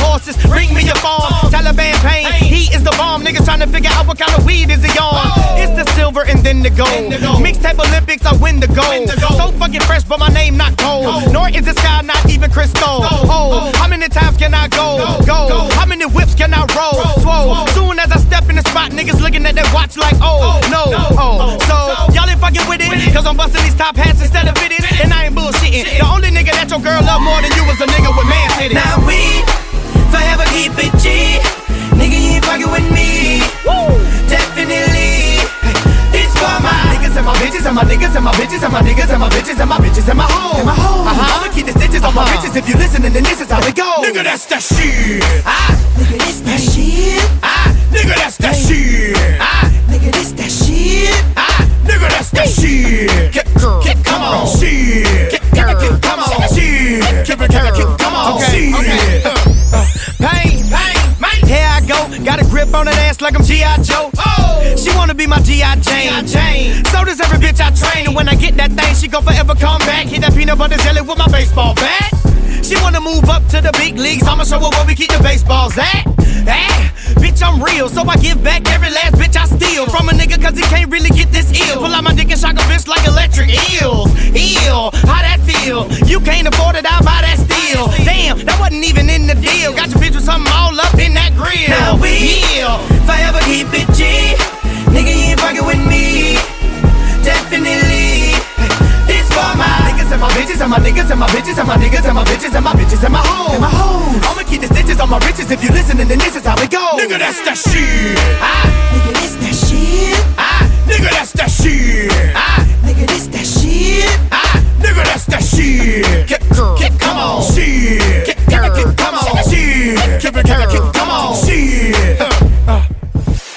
horses, bring me your farm. Taliban pain, he is the bomb. Niggas trying to figure out what kind of weed is he on. It's the silver and then the gold. Mixtape Olympics, I win the gold. So fucking fresh, but my name not cold. Nor is the sky not even crystal. Oh, how many times can I go? How many whips can I roll? Swole. Soon as I step in the spot, niggas looking at their watch like, oh, no. Oh, so y'all ain't fucking with it, cause I'm busting these top hats instead of fitted. And I ain't bullshitting. The only nigga that your girl love more than you was a nigga with man titties. Now we forever keep it G. Nigga, you ain't fucking with me. Woo. Definitely. It's for my niggas and my bitches and my niggas and my bitches and my niggas and my bitches and my bitches and my hoes. I'ma keep the stitches on my bitches if you listening, then this is how it goes. Nigga, that's that shit. Nigga, this that shit. Nigga, that's that shit. Nigga, this that shit. Nigga, that's that shit. Come on, shit. Come on, shit. Come on, shit. Pain. Here I go, got a grip on that ass like I'm G.I. Joe. She wanna be my G.I. Jane. So does every bitch I train. And when I get that thing, she gon' forever come back. Hit that peanut butter jelly with my baseball bat. She wanna move up to the big leagues. I'ma show her where we keep the baseballs at. Bitch, I'm real, so I give back every last bitch I steal from a nigga, cause he can't really get this ill. Pull out my dick and shock a bitch like electric eels. How that feel? You can't afford it, I'll buy that steel. Damn, that wasn't even in the deal. Got your bitch with something all up in that grill. Now we forever keep it G. Nigga, you ain't fucking with me. Definitely. It's for my niggas and my bitches and my niggas and my bitches and my niggas and my bitches and my bitches and my hoes. I'ma keep the stitches on my riches if you listening, then this is how it goes. Nigga, that's that shit. Nigga, this that shit. Nigga, that's that shit. Nigga, this that shit. Nigga, that's that shit.